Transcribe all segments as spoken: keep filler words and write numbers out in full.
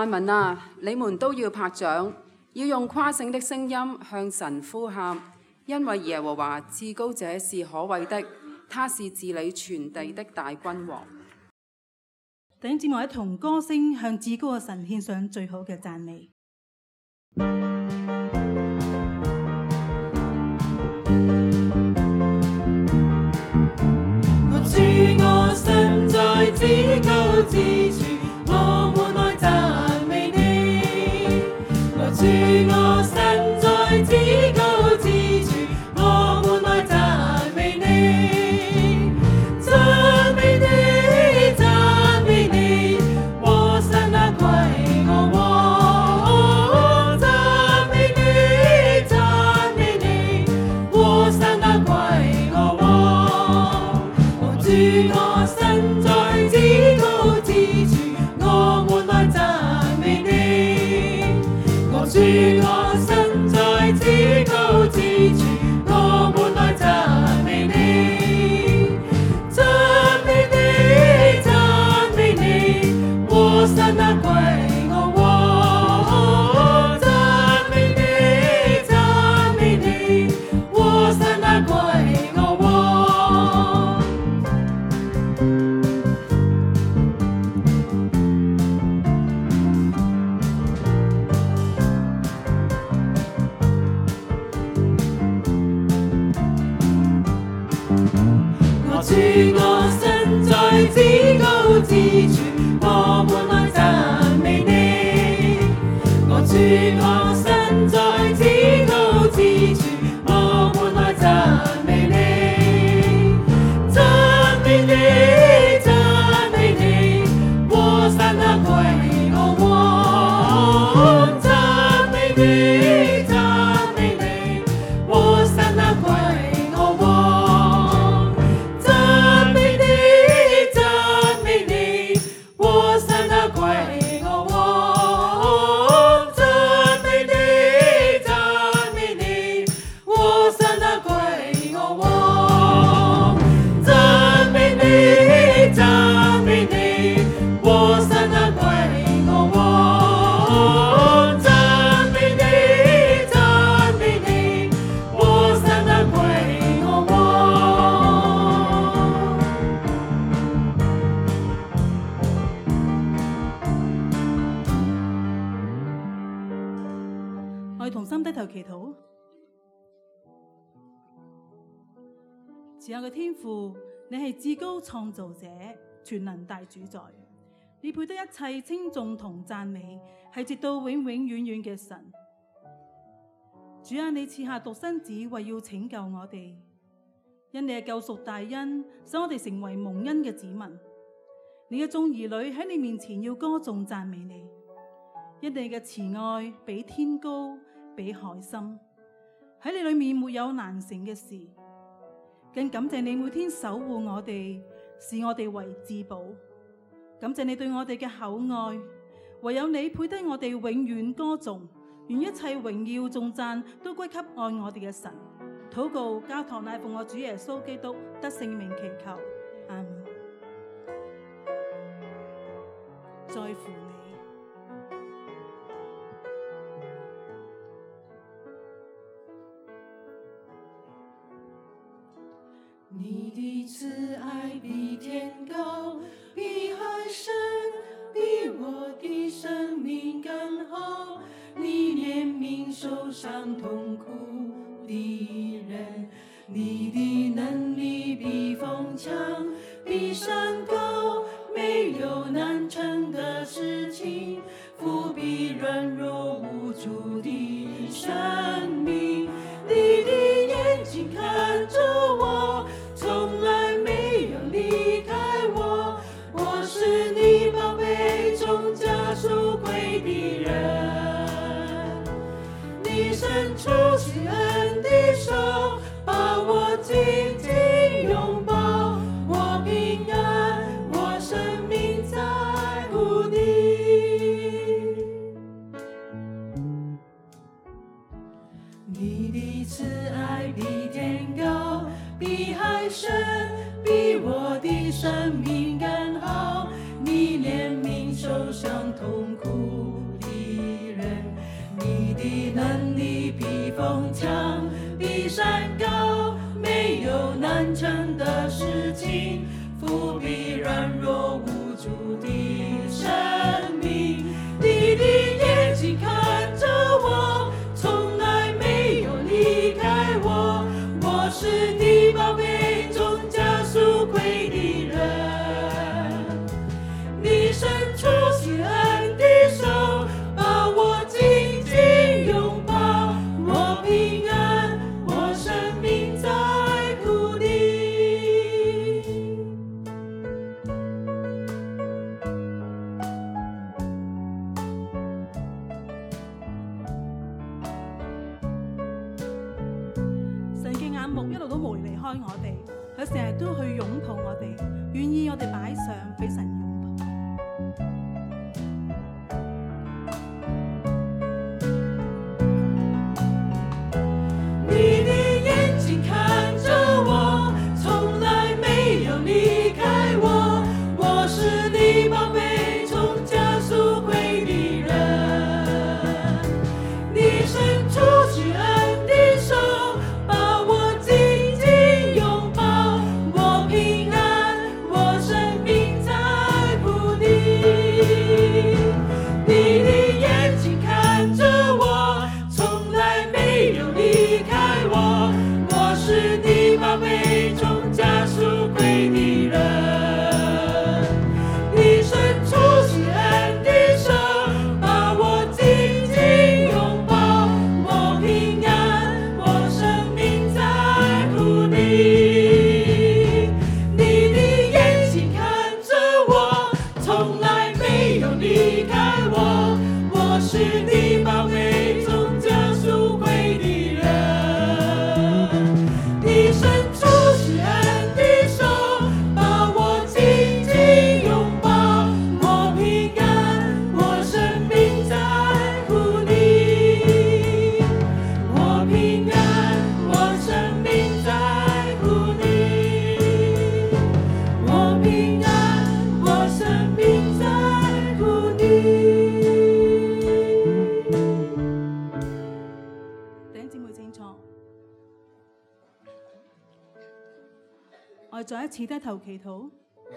萬民啊，你們都要拍掌，要用誇勝的聲音向神呼喊，因為耶和華至高者是可畏的，他是治理全地的大君王。 弟兄姊妹，一同歌聲向至高嘅神獻上最好嘅讚美。 我主我神在至高之處，我們來讚美你。我主我神在至高之處，我們來讚美你。讚美你，讚美你，我神啊歸我王。讚美你，讚美你，我神啊歸我王。我主我神在至高之處，我們來讚美你。我主我神在至高之處，我們來讚美你。讚美你，讚美你，我神啊歸我王。讚美你，讚美你，我神啊歸我王。我主我神在至高之處，我們來讚美你。我主我神在至高之處，我們來讚美你。讚美你，讚美你，我神啊歸我王。讚美你，讚美你，我神啊歸我王。讚美你，讚美你，我神啊歸我王。讚美你，讚美你，我神啊歸我王。讚美你，讚美你，我神啊歸我王。讚美你，讚美你，我神啊歸我王。 我哋同心低頭祈禱。慈愛嘅天父，你係至高創造者，全能大主宰，你配得一切稱頌同讚美，係直到永永遠遠嘅神。主啊，你賜下獨生子，為要拯救我哋，因你嘅救贖大恩，使我哋成為蒙恩嘅子民。你嘅眾兒女喺你面前要歌頌讚美你，因你嘅慈愛比天高，比海深，喺你裏面沒有難成嘅事。更感謝你每天守護我哋，視我哋為至寶。感謝你對我哋嘅厚愛，唯有你配得我哋永遠歌頌，願一切榮耀頌讚都歸給愛我哋嘅神。禱告交託乃奉我主耶穌基督得聖名祈求，阿門。在乎你。 你的慈愛比天高，比海深，比我的生命更好。你憐憫受傷痛苦的人，你的能力比風強，比山高，沒有難成的事情，覆庇軟弱無助的生命。你的眼睛看着我，從來沒有離開我，我是你寶貝中家屬歸的人。你伸出慈恩的手，把我緊緊擁抱，我平安，我生命在乎你。你的慈愛比天高，比海深，比我的生命更好。你憐憫受傷痛苦能力比风强，比山高，没有难成的事情，扶庇软弱无助的生命。你的眼睛看着我，从来没有离开我，我是你宝贝中加赎回的人。你伸出慈恩的手，把我紧紧拥抱，我平安，我生命在乎你。 神嘅眼目一路都冇離開我哋，佢成日都去擁抱我哋，願意我哋擺上俾神擁抱。 你的眼睛看着我，从来没有离开我，我是你宝贝中加赎回的人。你伸出慈恩的手，把我紧紧拥抱，我平安，我生命在乎你。你的眼睛看着我，从来没有离开我，我是你宝贝中加赎回的人。你伸出慈恩的手，把我紧紧拥抱，我平安，我生命在乎你。你的眼睛看着我，从来没有离开我，我是你宝贝中加赎回的人。你伸出慈恩的手，把我紧紧拥抱，我平安，我生命在乎你。我平安，我生命在乎你。我平安，我生命在乎你。 弟兄姊妹請坐，我哋再一次低頭祈禱。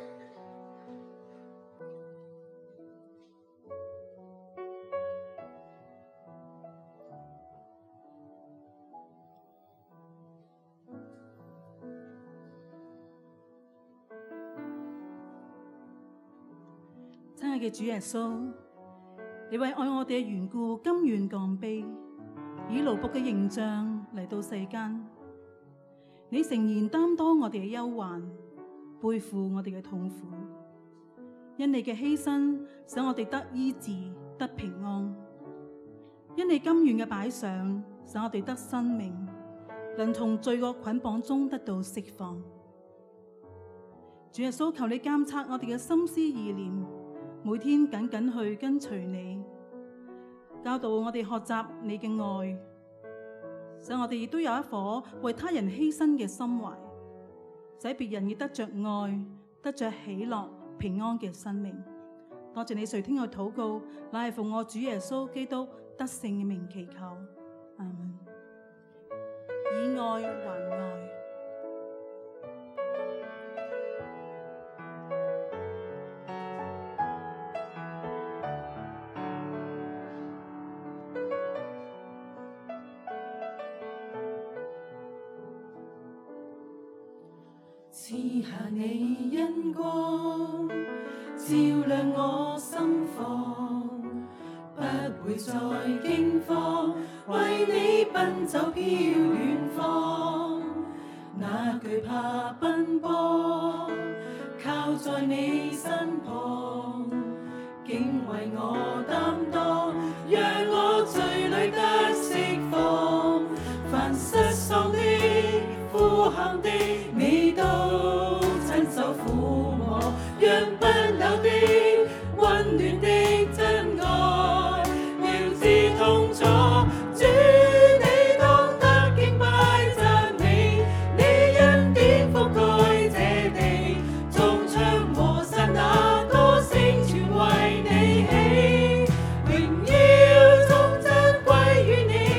親愛嘅主耶穌，你為愛我哋嘅緣故，甘願降卑，以奴僕嘅形象嚟到世間。你誠然擔當我哋嘅憂患，背負我哋嘅痛苦。因你嘅犧牲，使我哋得醫治，得平安。因你甘願嘅擺上，使我哋得生命，能從罪惡捆綁中得到釋放。主耶穌，求你監察我哋嘅心思意念，每天緊緊去跟隨你，教導我哋學習你嘅愛，使我哋亦都有一顆為他人犧牲嘅心懷，使別人亦得着愛，得着喜樂、平安嘅生命。多謝你垂聽我禱告，乃係奉我主耶穌基督得勝嘅名祈求，阿門。以愛還愛。 賜下你恩光，照亮我心房，不會再驚慌，為你奔走飄遠方。那懼怕奔波，靠在你身旁，竟為我擔當，讓我罪裏得釋放。凡失喪的、呼喊的，你都親手撫摸，讓不朽的、溫暖的真愛，療治痛楚。主，你當得敬拜讚美，你恩典覆蓋這地，眾唱和散那歌聲全為你起，榮耀頌讚歸於你。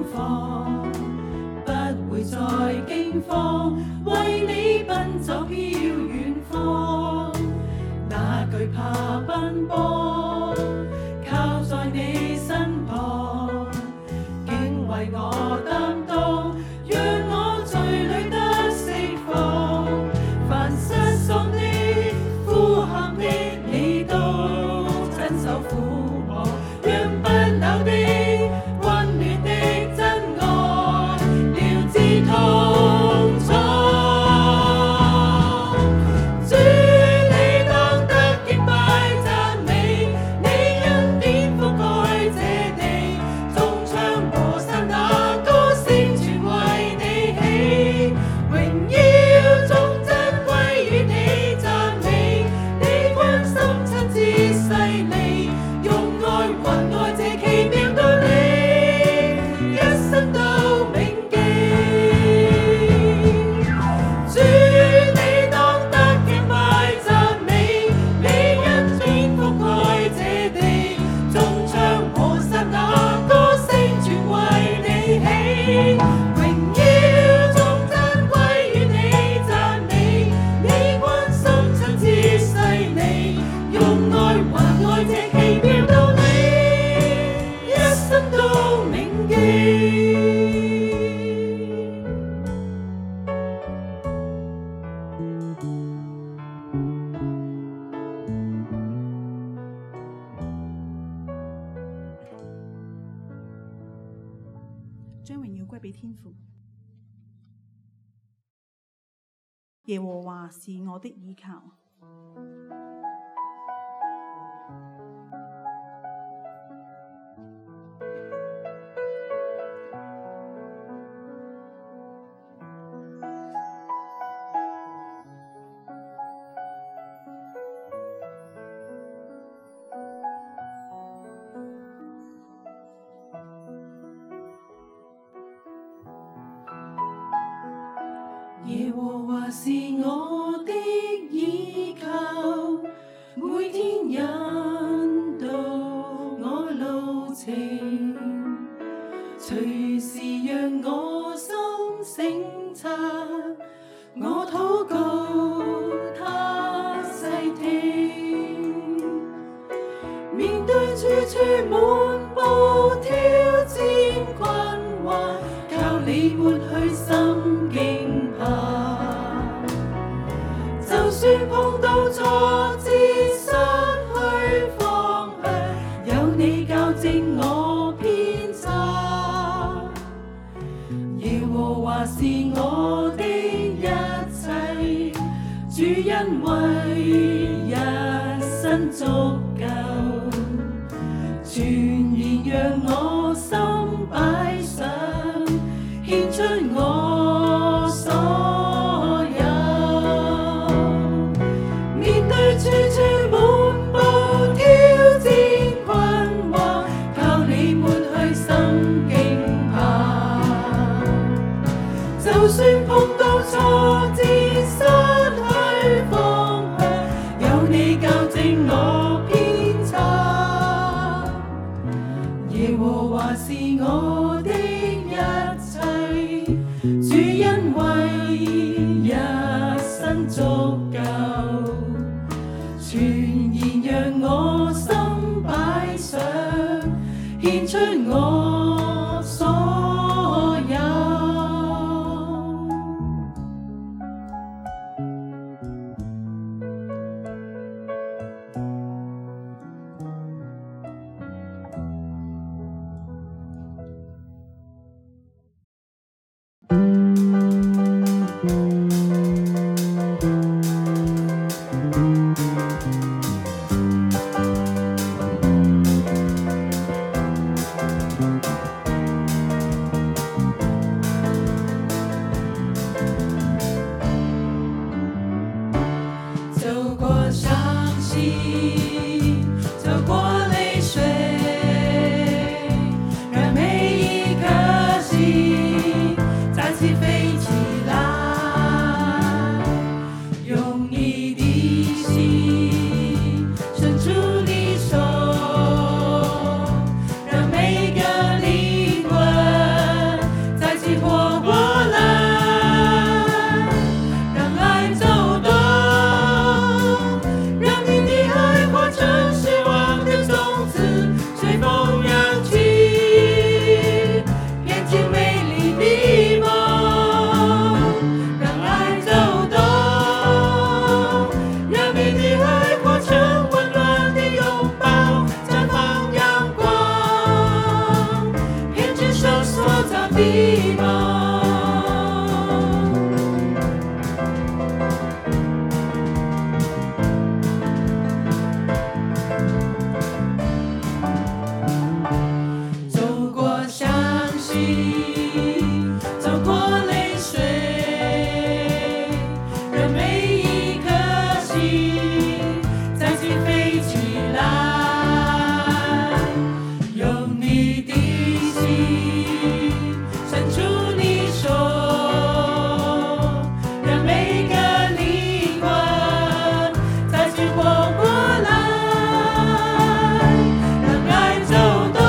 放，不會再驚慌，為你奔走飄遠方，哪懼怕奔波，靠在你身旁，竟為我擔當，讓我罪裏得釋放，凡失喪的、呼喊的，你都親手撫摸，讓不朽的、溫暖的真愛療治痛楚。主，你當得敬拜讚美，你恩典覆蓋這地，眾唱和散那歌聲全為你起，榮耀頌讚歸於你讚美，你關心親自細膩，用愛還愛這奇妙道理，一生都銘記。主，你當得敬拜讚美，你恩典覆蓋這地，眾唱和散那歌聲全為你起，榮耀頌讚歸於你讚美，你關心親自細膩，用愛還愛這奇妙道理，一生都銘記。 將榮耀歸俾天父。耶和華是我的倚靠。 耶和華是我的倚靠，每天引導我路程，隨時讓我心省察，我禱告他細聽，面對處處滿布挑戰困惑，靠你抹去心驚怕，就算碰到挫折失去方向，有你校正我偏差。耶和華是我的一切，主恩惠一生足夠，全然讓我心擺上，獻出我所有，面對處處滿布挑戰困惑，靠你抹去心驚怕，就算碰到挫折失去方向，有你校正我偏差。耶和華是我的一切，主恩惠一生足夠，全然讓我心擺上，獻出我所有。 地方。走过伤心，走过泪水，让每一颗心再次飞起来，用你的心伸出你手，让每个灵魂再次活过来，让爱走动，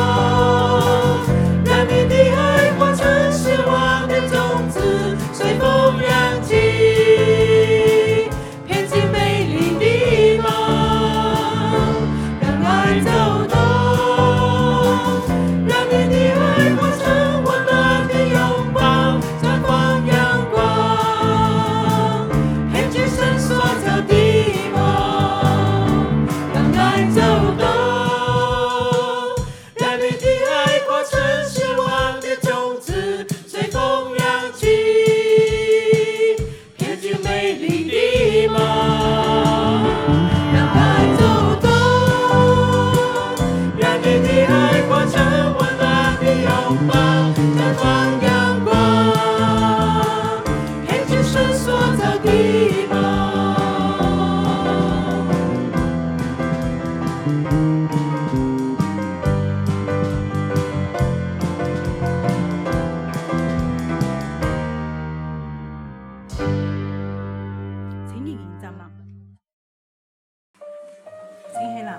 让你的爱化成希望的种子，随风扬起，偏进美丽的梦。让爱走动，让你的爱化成温暖的拥抱，绽放阳光，偏去伸缩着的梦。让爱走动，让你的爱化成希望的种子，随风扬起，偏去美丽的梦。让爱走动，让你的爱化成温暖的拥抱，绽放阳光，偏去伸缩着的梦。 請仍然站立，請起立。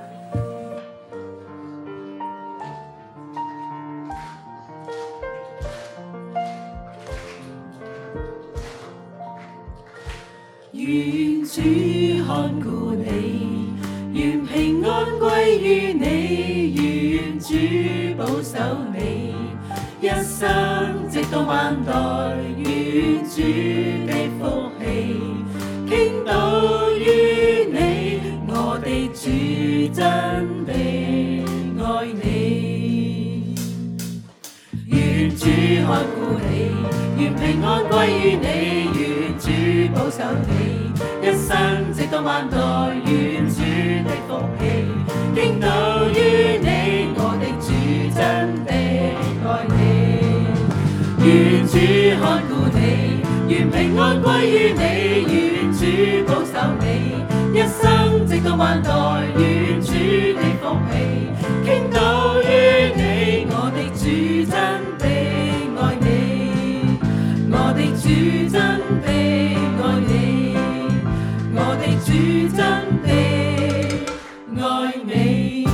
願主看顧你，願平安歸於你，願主保守你，一生直到萬代，願主的福氣傾倒於你，我的主真的愛你。願主看顧你，願平安歸於你，願主保守你，一生直到萬代，願主的福氣傾倒於你，我的主真的愛你。願主看顧你，願平安歸於你，願主保守你，一生直到萬代，願主的福氣傾倒於你，我的主真的愛你，我的主真的愛你，我的主真的愛你。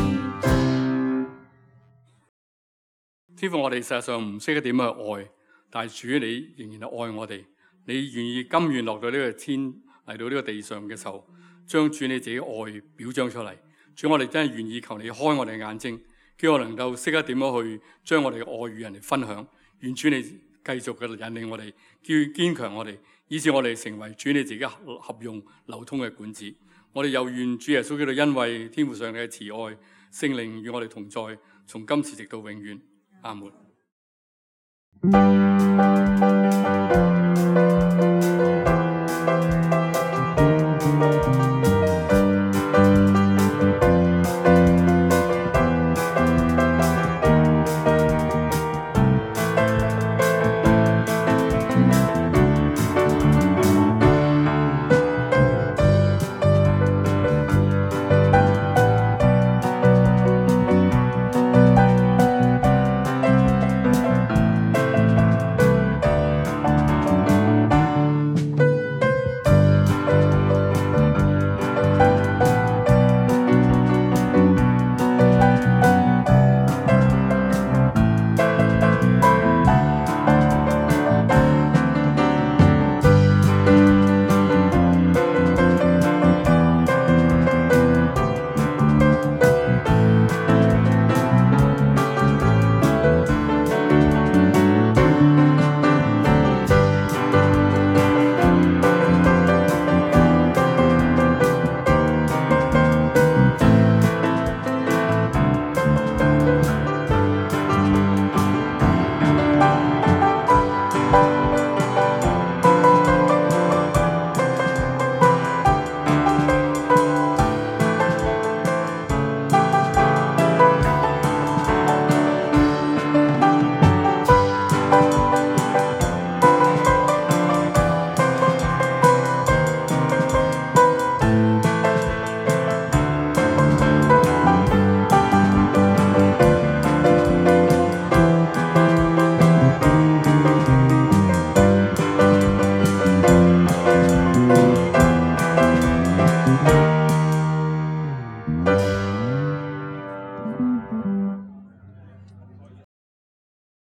天父，我哋實際上唔識得點樣去愛，但係主你仍然係愛我哋，你願意甘願落到呢個天嚟到呢個地上嘅時候，將主你自己愛表彰出嚟。主，我哋真係願意求你開我哋嘅眼睛，叫我能夠識得點樣去將我哋嘅愛與人哋分享。願主你繼續嘅引領我哋，叫堅強我哋，以致我哋成為主你自己合合用流通嘅管子。我哋又願主耶穌基督因為天父上帝嘅慈愛，聖靈與我哋同在，從今時直到永遠。阿門。 你。